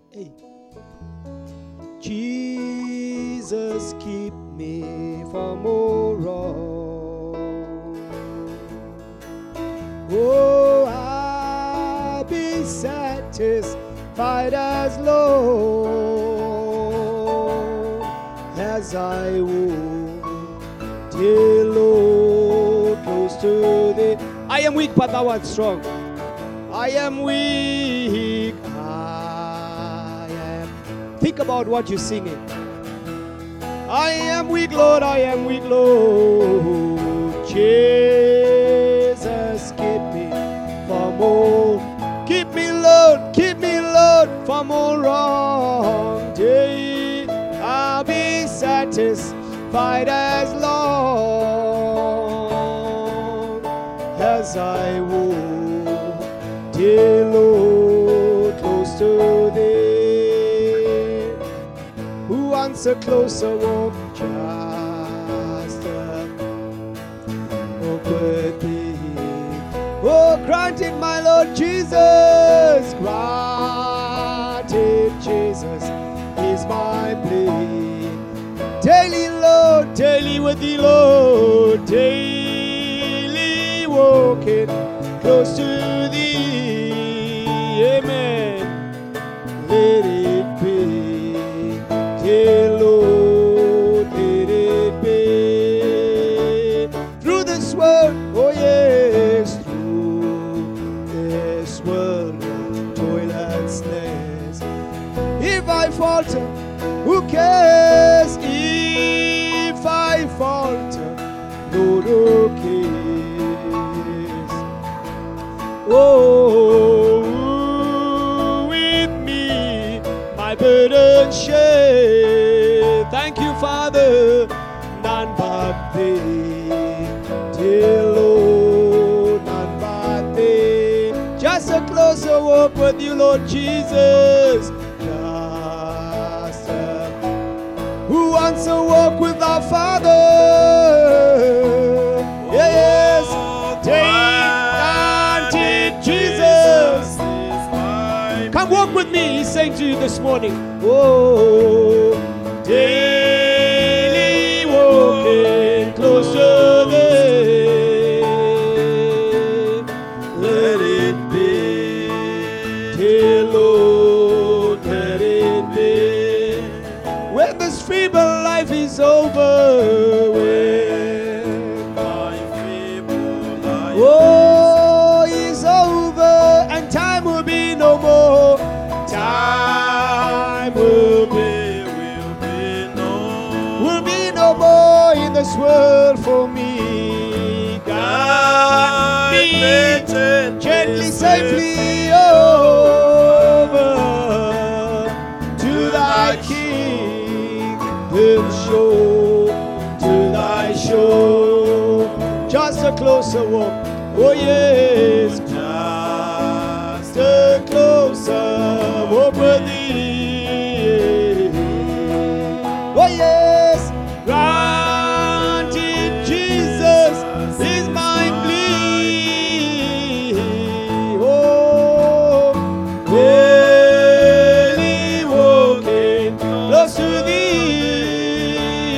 Hey. Jesus, keep me from all wrong. Oh, I'll be satisfied as long as I walk till Lord close to thee. I am weak, but thou art strong. I am weak. Think about what you're singing. I am weak, Lord. I am weak, Lord. Jesus, keep me from all. Keep me, Lord. Keep me, Lord, from all wrong. Day I'll be satisfied as long as I walk till Lord close to thee. Who wants a closer walk? Just walk with thee. Oh, grant it, my Lord Jesus. Grant it, Jesus, is my plea. Daily, Lord, daily with thee, Lord. Daily walking close to thee. Amen. Let it be. Dear Lord, let it be. Through this world, oh yes, through this world of toil and snares. If I falter, who cares? If I falter, Lord, who cares? Oh, with me, my burden share. Thank you, Father, none but thee. Dear Lord, none but thee. Just a closer walk with you, Lord Jesus. Just who wants to walk with our Father? Yes, take it, Jesus. Come walk with me, he's saying to you this morning. Oh, daily walking close to thee. Let it be, dear Lord, let it be. When this feeble life is over, when my feeble life is over, and time will be no more. Time will be no more in this world for me. God me gently, safely over to thy kingdom shore, to thy shore. Just a closer walk, oh yes, just a closer walk with thee. Oh yes, grant it, Jesus, is my plea. Oh, daily walking close to thee.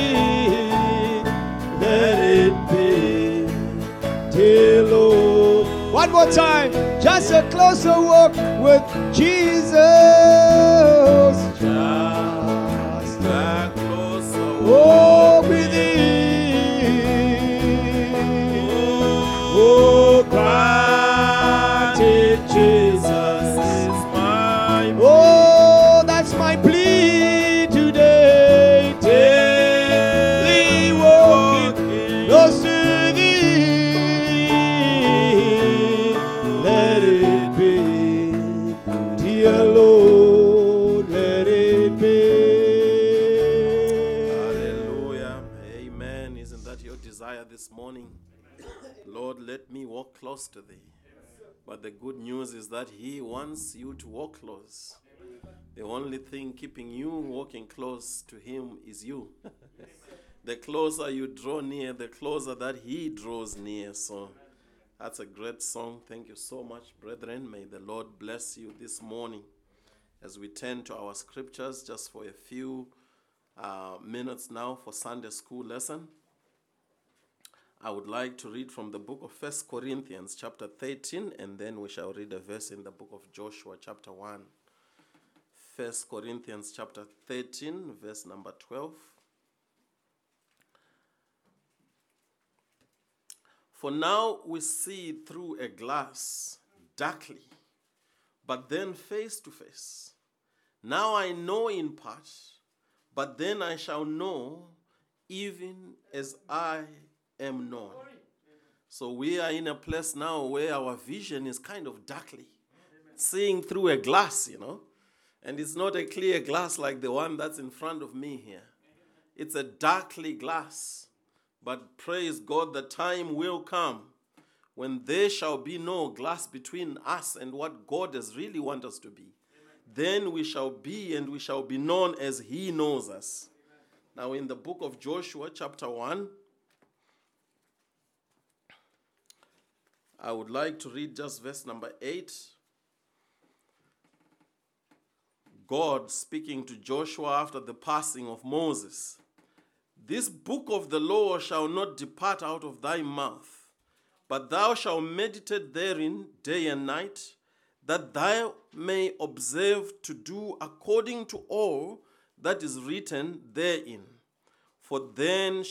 Let it be, dear Lord. One more time, just a closer walk with Jesus. Just a closer walk with thee. Oh, grant it, Jesus. Oh, that's my plea today. Daily walking close to thee. Let it be, dear Lord, let it be. Hallelujah. Amen. Isn't that your desire this morning? Lord, let me walk close to thee. But the good news is that he wants you to walk close. The only thing keeping you walking close to him is you. The closer you draw near, the closer that he draws near. So that's a great song. Thank you so much, brethren. May the Lord bless you this morning as we turn to our scriptures just for a few minutes now for Sunday school lesson, I would like to read from the book of 1 Corinthians chapter 13, and then we shall read a verse in the book of Joshua chapter 1. 1 Corinthians chapter 13, verse number 12. For now we see through a glass darkly, but then face to face. Now I know in part, but then I shall know even as I am known. So we are in a place now where our vision is kind of darkly, seeing through a glass, and it's not a clear glass like the one that's in front of me here. It's a darkly glass. But praise God, the time will come when there shall be no glass between us and what God has really want us to be. Then we shall be and we shall be known as He knows us. Now in the book of Joshua chapter 1, I would like to read just verse number 8. God speaking to Joshua after the passing of Moses. This book of the law shall not depart out of thy mouth, but thou shalt meditate therein day and night, that thou may observe to do according to all that is written therein. For then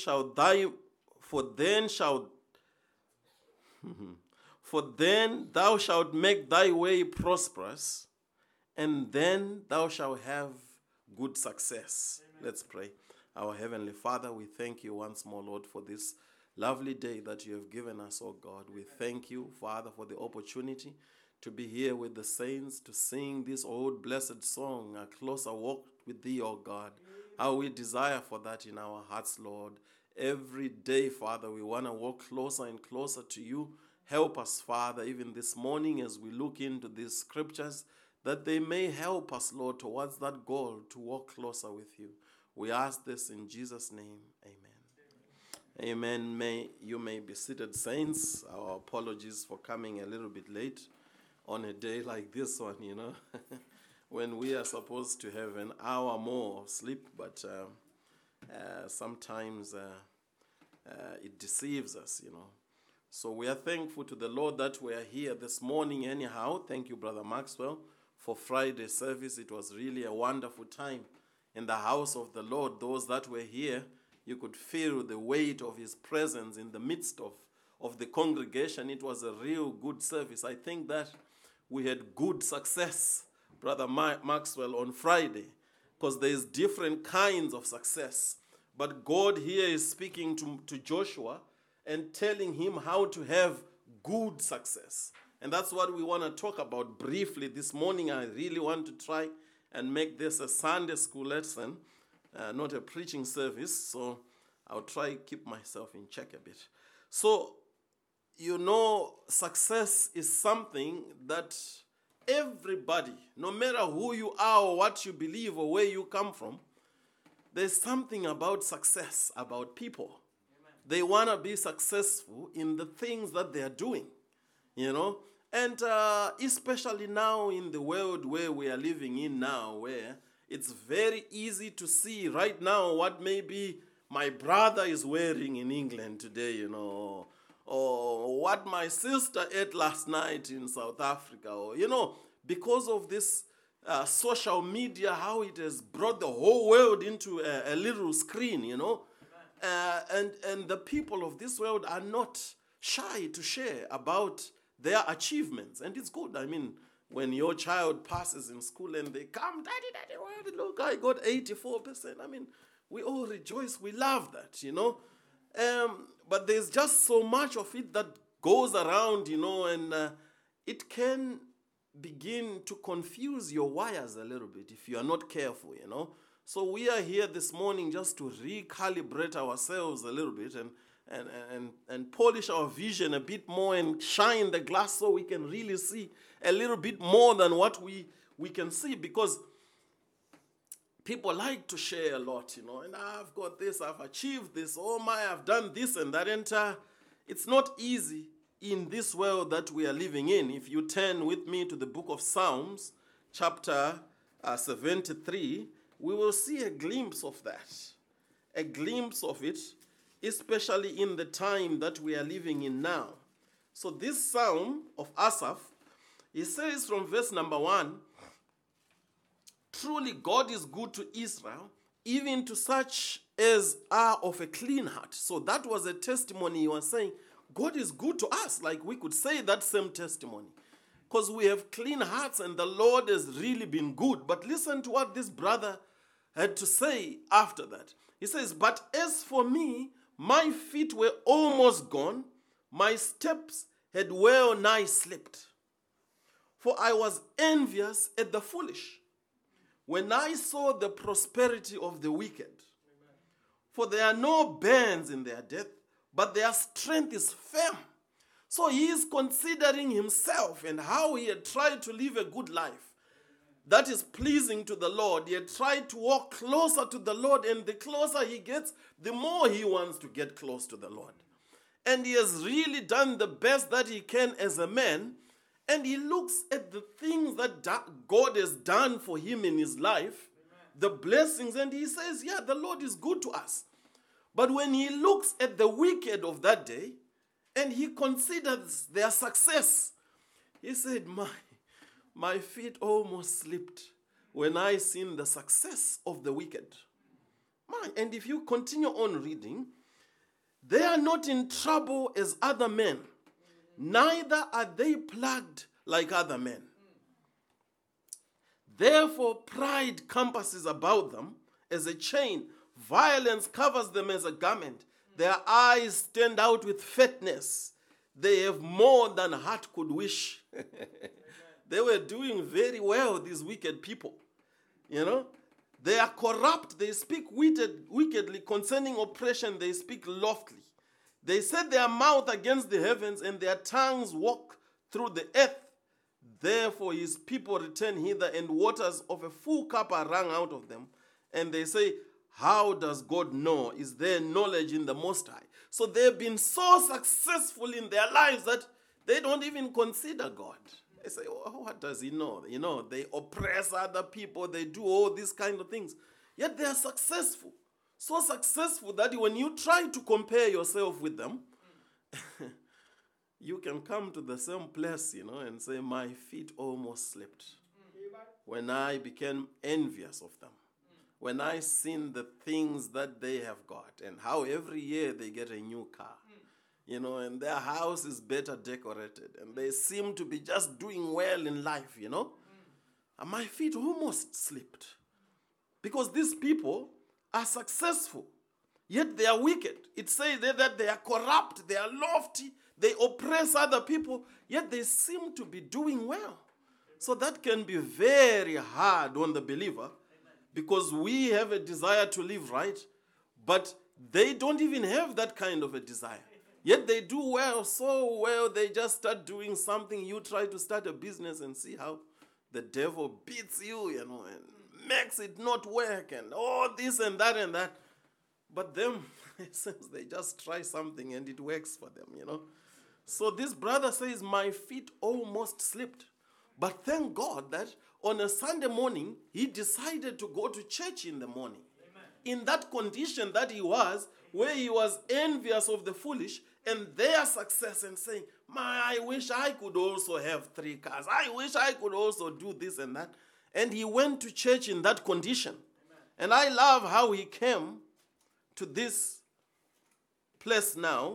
thou shalt make thy way prosperous, and then thou shalt have good success. Amen. Let's pray. Our Heavenly Father, we thank you once more, Lord, for this lovely day that you have given us, oh God. We thank you, Father, for the opportunity to be here with the saints, to sing this old blessed song, A Closer Walk with Thee, oh God. How we desire for that in our hearts, Lord. Every day, Father, we want to walk closer and closer to you. Help us, Father, even this morning as we look into these scriptures, that they may help us, Lord, towards that goal to walk closer with you. We ask this in Jesus' name. Amen. Amen. You may be seated, saints. Our apologies for coming a little bit late on a day like this one, when we are supposed to have an hour more of sleep, but sometimes it deceives us, So we are thankful to the Lord that we are here this morning anyhow. Thank you, Brother Maxwell, for Friday service. It was really a wonderful time in the house of the Lord. Those that were here, you could feel the weight of His presence in the midst of the congregation. It was a real good service. I think that we had good success, Brother Maxwell, on Friday, because there's different kinds of success. But God here is speaking to Joshua and telling him how to have good success. And that's what we want to talk about briefly this morning. I really want to try and make this a Sunday school lesson, not a preaching service. So I'll try to keep myself in check a bit. So, success is something that everybody, no matter who you are or what you believe or where you come from, there's something about success, about people. Amen. They want to be successful in the things that they are doing, And especially now in the world where we are living in now, where it's very easy to see right now what maybe my brother is wearing in England today, or what my sister ate last night in South Africa, or, because of this social media, how it has brought the whole world into a little screen, and the people of this world are not shy to share about their achievements. And it's good. I mean, when your child passes in school and they come, Daddy, look, I got 84%. I mean, we all rejoice. We love that, But there's just so much of it that goes around, and it can begin to confuse your wires a little bit if you are not careful, So we are here this morning just to recalibrate ourselves a little bit and polish our vision a bit more and shine the glass so we can really see a little bit more than what we can see, because people like to share a lot, and I've got this, I've achieved this, I've done this and that, and it's not easy in this world that we are living in. If you turn with me to the book of Psalms, chapter 73, we will see a glimpse of that. A glimpse of it, especially in the time that we are living in now. So this psalm of Asaph, he says from verse number 1, truly God is good to Israel, even to such as are of a clean heart. So that was a testimony he was saying. God is good to us. Like we could say that same testimony. Because we have clean hearts and the Lord has really been good. But listen to what this brother had to say after that. He says, but as for me, my feet were almost gone. My steps had well nigh slipped. For I was envious at the foolish when I saw the prosperity of the wicked. Amen. For there are no bands in their death, but their strength is firm. So he is considering himself and how he had tried to live a good life that is pleasing to the Lord. He had tried to walk closer to the Lord, and the closer he gets, the more he wants to get close to the Lord. And he has really done the best that he can as a man. And he looks at the things that God has done for him in his life, the blessings, and he says, yeah, the Lord is good to us. But when he looks at the wicked of that day, and he considers their success, he said, my feet almost slipped when I seen the success of the wicked. And if you continue on reading, they are not in trouble as other men, neither are they plagued like other men. Therefore, pride compasses about them as a chain. Violence covers them as a garment. Their eyes stand out with fatness. They have more than heart could wish. They were doing very well, these wicked people. You know, they are corrupt. They speak wickedly concerning oppression. They speak loftily. They set their mouth against the heavens, and their tongues walk through the earth. Therefore his people return hither, and waters of a full cup are wrung out of them. And they say, how does God know? Is there knowledge in the Most High? So they've been so successful in their lives that they don't even consider God. They say, oh, what does he know? You know, they oppress other people. They do all these kind of things. Yet they are successful. So successful that when you try to compare yourself with them, you can come to the same place, you know, and say, my feet almost slipped when I became envious of them. When I seen the things that they have got and how every year they get a new car, you know, and their house is better decorated and they seem to be just doing well in life, you know. And my feet almost slipped because these people are successful, yet they are wicked. It says that they are corrupt, they are lofty, they oppress other people, yet they seem to be doing well. So that can be very hard on the believer because we have a desire to live right, but they don't even have that kind of a desire. Yet they do well, so well, they just start doing something. You try to start a business and see how the devil beats you, you know, and makes it not work and all this and that and that. But them, it seems they just try something and it works for them, you know. So this brother says, my feet almost slipped. But thank God that on a Sunday morning, he decided to go to church in the morning. Amen. In that condition that he was, where he was envious of the foolish and their success and saying, I wish I could also have 3 cars. I wish I could also do this and that. And he went to church in that condition. Amen. And I love how he came to this place now.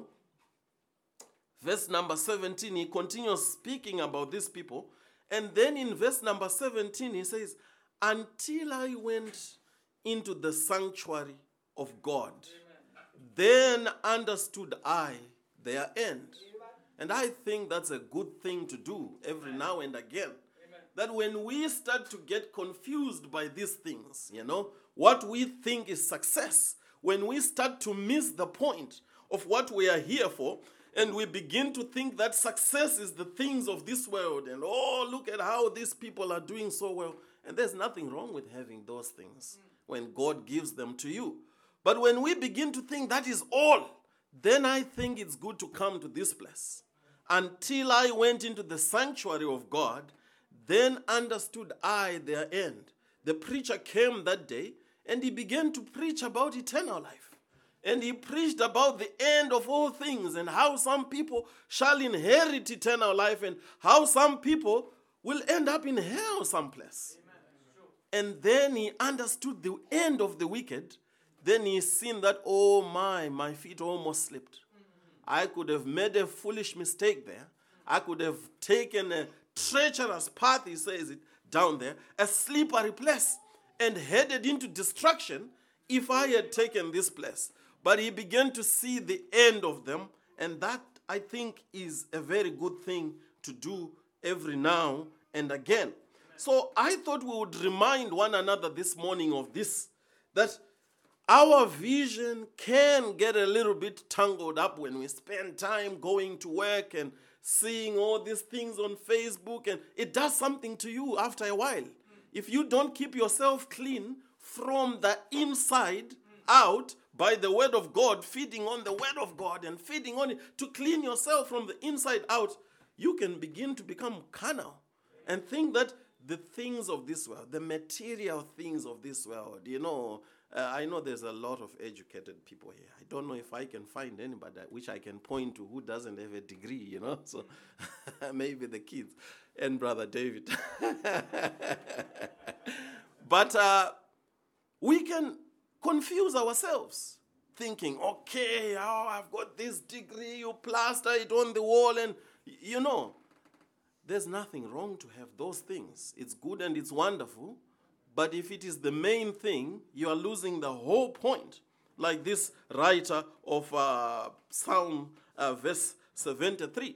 Verse number 17, he continues speaking about these people. And then in verse number 17, he says, until I went into the sanctuary of God, then understood I their end. And I think that's a good thing to do every now and again. That when we start to get confused by these things, you know, what we think is success, when we start to miss the point of what we are here for, and we begin to think that success is the things of this world, and oh, look at how these people are doing so well. And there's nothing wrong with having those things when God gives them to you. But when we begin to think that is all, then I think it's good to come to this place. Until I went into the sanctuary of God, then understood I their end. the preacher came that day and he began to preach about eternal life. And he preached about the end of all things and how some people shall inherit eternal life and how some people will end up in hell someplace. And then he understood the end of the wicked. Then he seen that, oh my feet almost slipped. I could have made a foolish mistake there. I could have taken a treacherous path, he says it down there, a slippery place, and headed into destruction if I had taken this place. But he began to see the end of them, and that, I think, is a very good thing to do every now and again. So I thought we would remind one another this morning of this, that our vision can get a little bit tangled up when we spend time going to work and seeing all these things on Facebook, and it does something to you after a while. If you don't keep yourself clean from the inside out by the word of God, feeding on the word of God and feeding on it to clean yourself from the inside out, you can begin to become carnal and think that the things of this world, the material things of this world, I know there's a lot of educated people here. I don't know if I can find anybody which I can point to who doesn't have a degree, So maybe the kids and Brother David. But we can confuse ourselves thinking, okay, I've got this degree, you plaster it on the wall, and there's nothing wrong to have those things. It's good and it's wonderful. But if it is the main thing, you are losing the whole point. Like this writer of Psalm verse 73.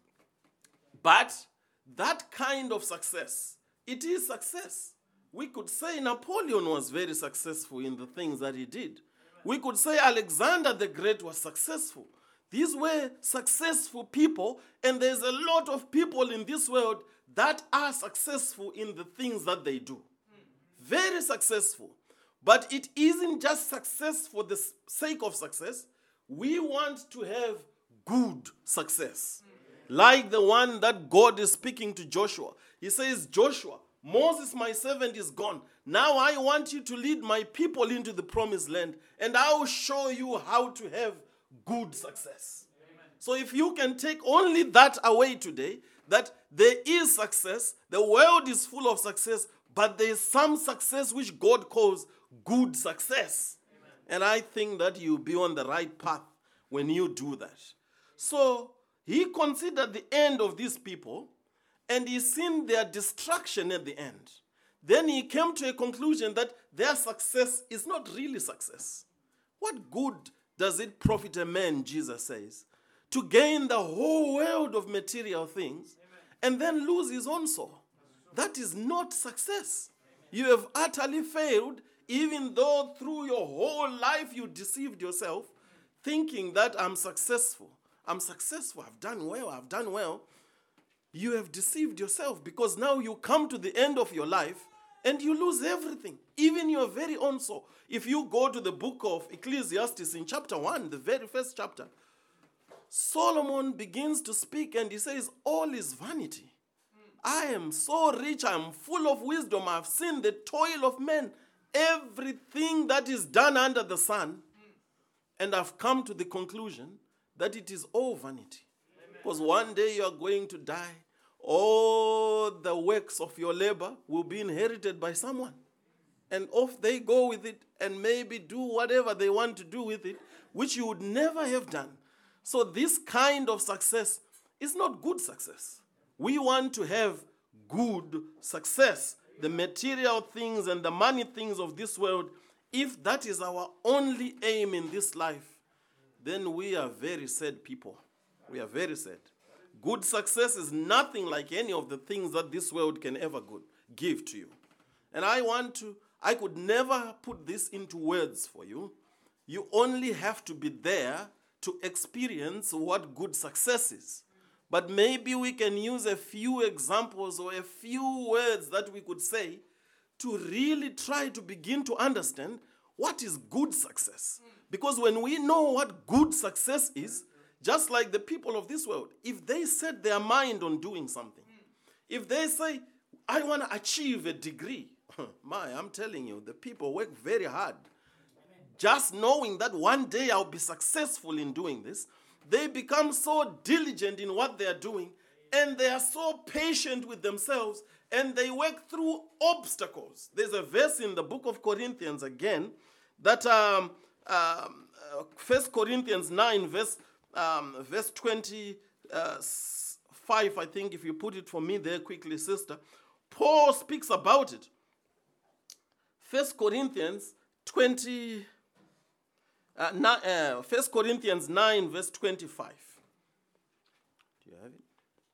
But that kind of success, it is success. We could say Napoleon was very successful in the things that he did. We could say Alexander the Great was successful. These were successful people, and there's a lot of people in this world that are successful in the things that they do. Very successful. But it isn't just success for the sake of success. We want to have good success. Like the one that God is speaking to Joshua. He says, Joshua, Moses, my servant, is gone. Now I want you to lead my people into the promised land, and I will show you how to have good success. Amen. So if you can take only that away today, that there is success, the world is full of success, but there is some success which God calls good success. Amen. And I think that you'll be on the right path when you do that. So he considered the end of these people, and he seen their destruction at the end. Then he came to a conclusion that their success is not really success. What good does it profit a man, Jesus says, to gain the whole world of material things and then lose his own soul? That is not success. You have utterly failed, even though through your whole life you deceived yourself, thinking that I'm successful, I've done well. You have deceived yourself, because now you come to the end of your life and you lose everything, even your very own soul. If you go to the book of Ecclesiastes in chapter 1, the very first chapter, Solomon begins to speak and he says, all is vanity. I am so rich, I am full of wisdom, I've seen the toil of men, everything that is done under the sun, and I've come to the conclusion that it is all vanity. Because one day you are going to die. All the works of your labor will be inherited by someone. And off they go with it and maybe do whatever they want to do with it, which you would never have done. So this kind of success is not good success. We want to have good success. The material things and the money things of this world, if that is our only aim in this life, then we are very sad people. We are very sad. Good success is nothing like any of the things that this world can ever give to you. And I could never put this into words for you. You only have to be there to experience what good success is. But maybe we can use a few examples or a few words that we could say to really try to begin to understand what is good success. Because when we know what good success is, just like the people of this world, if they set their mind on doing something, if they say, I want to achieve a degree, I'm telling you, the people work very hard. Just knowing that one day I'll be successful in doing this, they become so diligent in what they are doing, and they are so patient with themselves, and they work through obstacles. There's a verse in the book of Corinthians again, that 1 Corinthians 9, verse 25, I think, if you put it for me there quickly, sister. Paul speaks about it. 1 Corinthians 9, verse 25. Do you have it?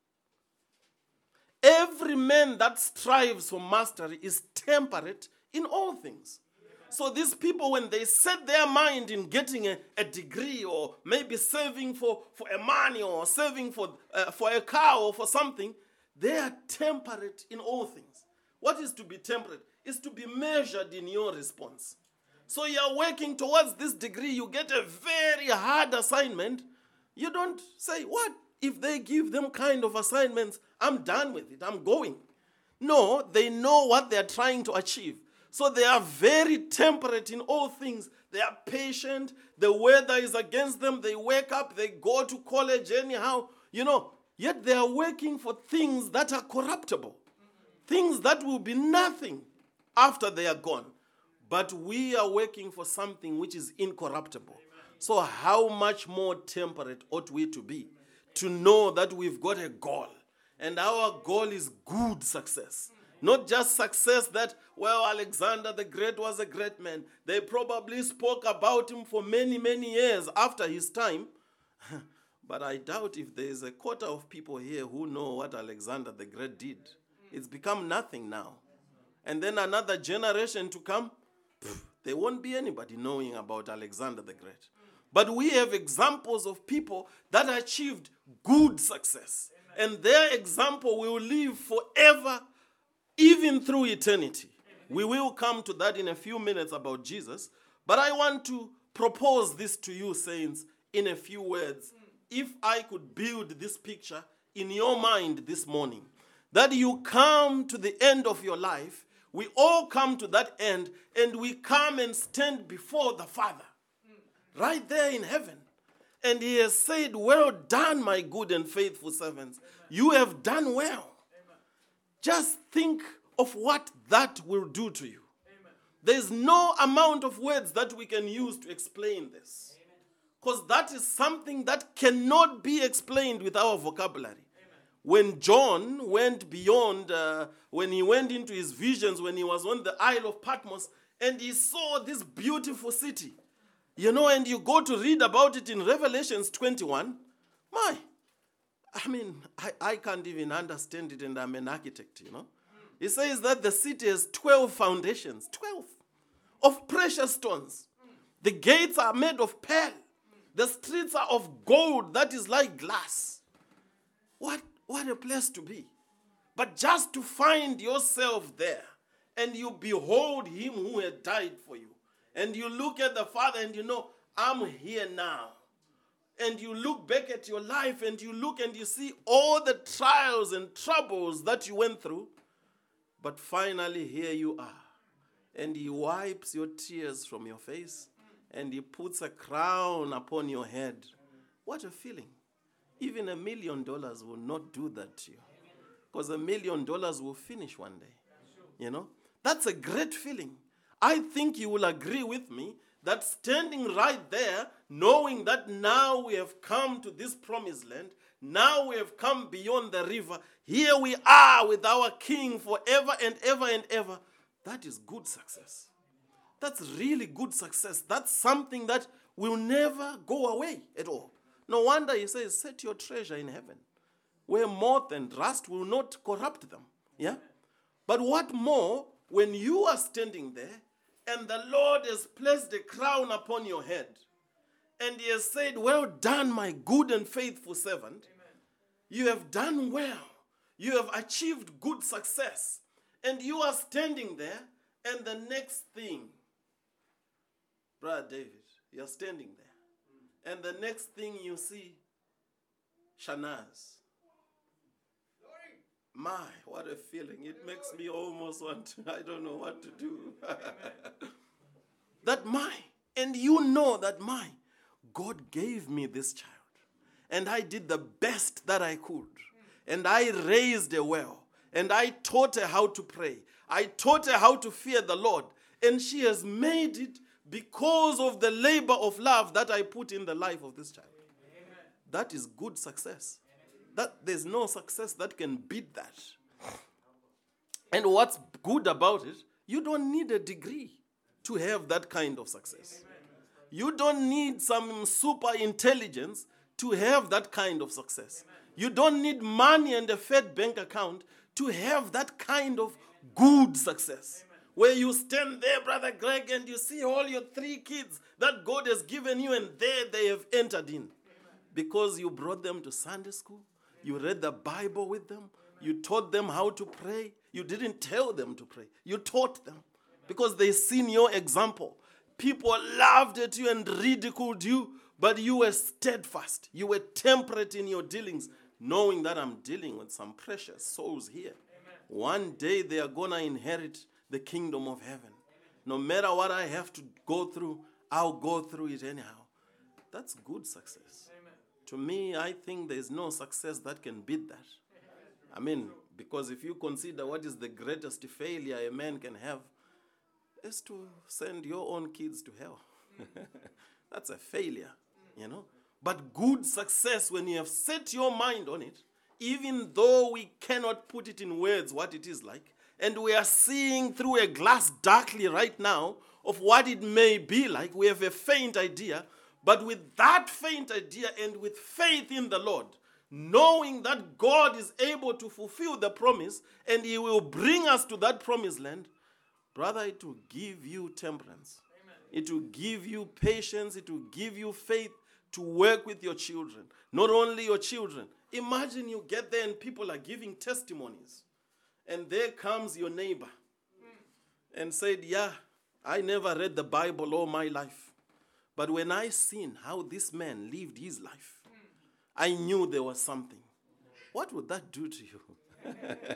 Every man that strives for mastery is temperate in all things. So these people, when they set their mind in getting a degree, or maybe saving for a money, or saving for a car or for something, they are temperate in all things. What is to be temperate? Is to be measured in your response. So you are working towards this degree, you get a very hard assignment. You don't say, what? If they give them kind of assignments, I'm done with it, I'm going. No, they know what they are trying to achieve. So they are very temperate in all things. They are patient. The weather is against them. They wake up, they go to college anyhow. Yet they are working for things that are corruptible. Things that will be nothing after they are gone. But we are working for something which is incorruptible. So how much more temperate ought we to be? To know that we've got a goal. And our goal is good success. Not just success that, Alexander the Great was a great man. They probably spoke about him for many, many years after his time. But I doubt if there is a quarter of people here who know what Alexander the Great did. It's become nothing now. And then another generation to come, there won't be anybody knowing about Alexander the Great. But we have examples of people that achieved good success. And their example will live forever, even through eternity. We will come to that in a few minutes about Jesus. But I want to propose this to you, saints, in a few words. If I could build this picture in your mind this morning, that you come to the end of your life, we all come to that end, and we come and stand before the Father, right there in heaven. And he has said, well done, my good and faithful servants. You have done well. Just think of what that will do to you. There's no amount of words that we can use to explain this. Because that is something that cannot be explained with our vocabulary. When John went beyond, when he went into his visions, when he was on the Isle of Patmos, and he saw this beautiful city, and you go to read about it in Revelations 21, I can't even understand it, and I'm an architect, It says that the city has 12 foundations, 12, of precious stones. The gates are made of pearl. The streets are of gold that is like glass. What a place to be. But just to find yourself there, and you behold him who had died for you, and you look at the Father and I'm here now. And you look back at your life and you look and you see all the trials and troubles that you went through. But finally, here you are. And he wipes your tears from your face. And he puts a crown upon your head. What a feeling. Even $1 million will not do that to you. Because $1 million will finish one day. That's a great feeling. I think you will agree with me that standing right there, knowing that now we have come to this promised land, now we have come beyond the river, here we are with our King forever and ever and ever, that is good success. That's really good success. That's something that will never go away at all. No wonder he says, set your treasure in heaven, where moth and rust will not corrupt them. Yeah? But what more, when you are standing there, and the Lord has placed a crown upon your head. And he has said, well done, my good and faithful servant. Amen. You have done well. You have achieved good success. And you are standing there. And the next thing, Brother David, you're standing there. And the next thing you see, Shanaz. My, what a feeling. It makes me almost want to, I don't know what to do. That my, and you know that my, God gave me this child. And I did the best that I could. And I raised her well. And I taught her how to pray. I taught her how to fear the Lord. And she has made it because of the labor of love that I put in the life of this child. Amen. That is good success. That there's no success that can beat that. And what's good about it, you don't need a degree to have that kind of success. Amen. You don't need some super intelligence to have that kind of success. Amen. You don't need money and a fat bank account to have that kind of good success. Amen. Where you stand there, Brother Greg, and you see all your 3 kids that God has given you, and there they have entered in. Amen. Because you brought them to Sunday school, you read the Bible with them, you taught them how to pray. You didn't tell them to pray. You taught them because they seen your example. People laughed at you and ridiculed you, but you were steadfast. You were temperate in your dealings, knowing that I'm dealing with some precious souls here. Amen. One day they are going to inherit the kingdom of heaven. Amen. No matter what I have to go through, I'll go through it anyhow. That's good success. Amen. To me, I think there's no success that can beat that. I mean, because if you consider what is the greatest failure a man can have, is to send your own kids to hell. That's a failure, you know. But good success, when you have set your mind on it, even though we cannot put it in words what it is like, and we are seeing through a glass darkly right now of what it may be like, we have a faint idea, but with that faint idea and with faith in the Lord, knowing that God is able to fulfill the promise and he will bring us to that promised land, brother, it will give you temperance. Amen. It will give you patience. It will give you faith to work with your children. Not only your children. Imagine you get there and people are giving testimonies. And there comes your neighbor and said, yeah, I never read the Bible all my life. But when I seen how this man lived his life, I knew there was something. What would that do to you?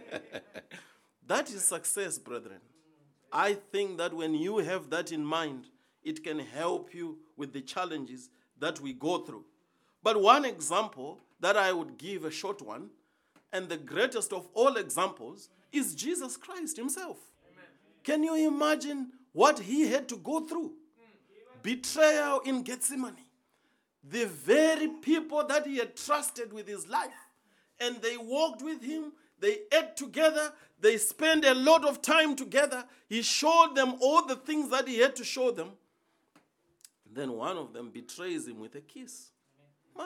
That is success, brethren. I think that when you have that in mind, it can help you with the challenges that we go through. But one example that I would give, a short one, and the greatest of all examples, is Jesus Christ himself. Amen. Can you imagine what he had to go through? Betrayal in Gethsemane. The very people that he had trusted with his life, and they walked with him, they ate together, they spent a lot of time together. He showed them all the things that he had to show them. Then one of them betrays him with a kiss. My,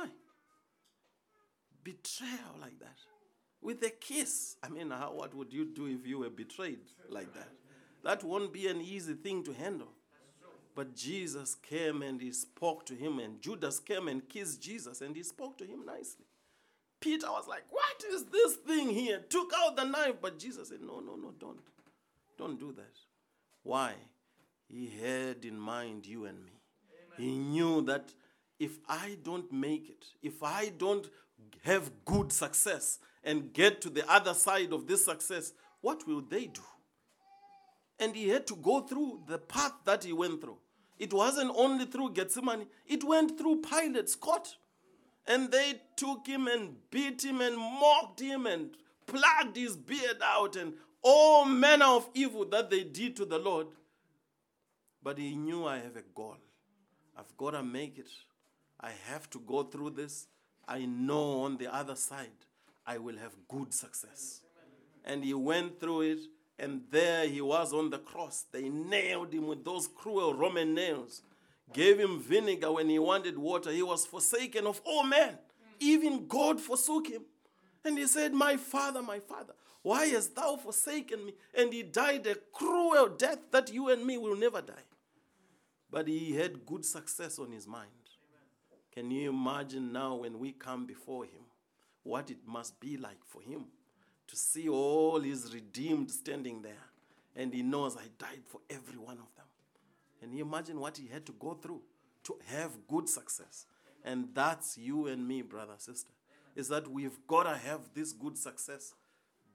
betrayal like that. With a kiss. I mean, what would you do if you were betrayed like that? That won't be an easy thing to handle. But Jesus came and he spoke to him, and Judas came and kissed Jesus and he spoke to him nicely. Peter was like, what is this thing here? Took out the knife, but Jesus said, no, don't. Don't do that. Why? He had in mind you and me. Amen. He knew that if I don't make it, if I don't have good success and get to the other side of this success, what will they do? And he had to go through the path that he went through. It wasn't only through Gethsemane. It went through Pilate's court. And they took him and beat him and mocked him and plucked his beard out and all manner of evil that they did to the Lord. But he knew, I have a goal. I've got to make it. I have to go through this. I know on the other side, I will have good success. And he went through it. And there he was on the cross. They nailed him with those cruel Roman nails. Gave him vinegar when he wanted water. He was forsaken of all men. Even God forsook him. And he said, my father, why hast thou forsaken me? And he died a cruel death that you and me will never die. But he had good success on his mind. Can you imagine now when we come before him, what it must be like for him to see all his redeemed standing there? And he knows I died for every one of them. And you imagine what he had to go through to have good success. And that's you and me, brother, sister, is that we've got to have this good success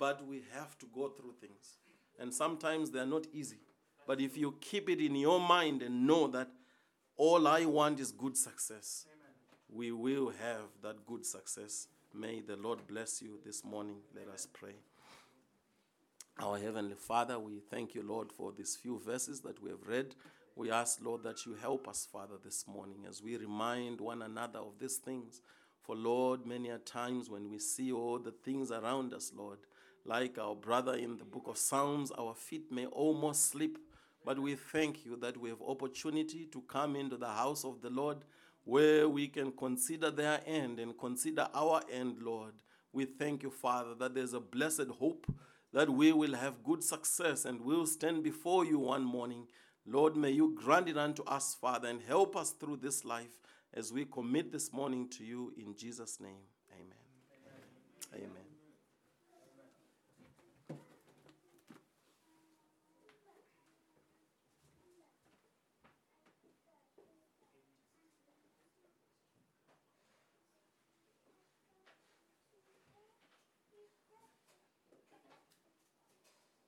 but we have to go through things. And sometimes they are not easy. But if you keep it in your mind and know that all I want is good success, we will have that good success. May the Lord bless you this morning. Let us pray. Our Heavenly Father, we thank you, Lord, for these few verses that we have read. We ask, Lord, that you help us, Father, this morning as we remind one another of these things. For, Lord, many a times when we see all the things around us, Lord, like our brother in the book of Psalms, our feet may almost slip. But we thank you that we have opportunity to come into the house of the Lord where we can consider their end and consider our end, Lord. We thank you, Father, that there's a blessed hope that we will have good success and we'll stand before you one morning. Lord, may you grant it unto us, Father, and help us through this life as we commit this morning to you in Jesus' name. Amen. Amen. Amen.